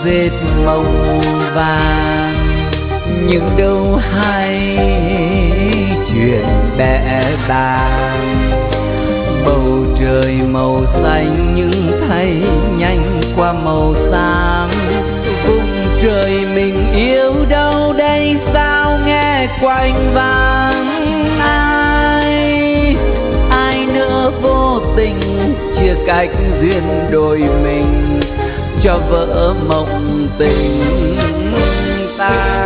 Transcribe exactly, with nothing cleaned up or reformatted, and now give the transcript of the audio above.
dệt màu vàng. Nhưng đâu hay chuyện bẽ bàng, bầu trời màu xanh nhưng thay nhanh qua màu xám. Vùng trời mình yêu đâu đây sao nghe quanh vắng. Ai ai nữa vô tình chia cách duyên đôi mình, cho vỡ mộng tình ta.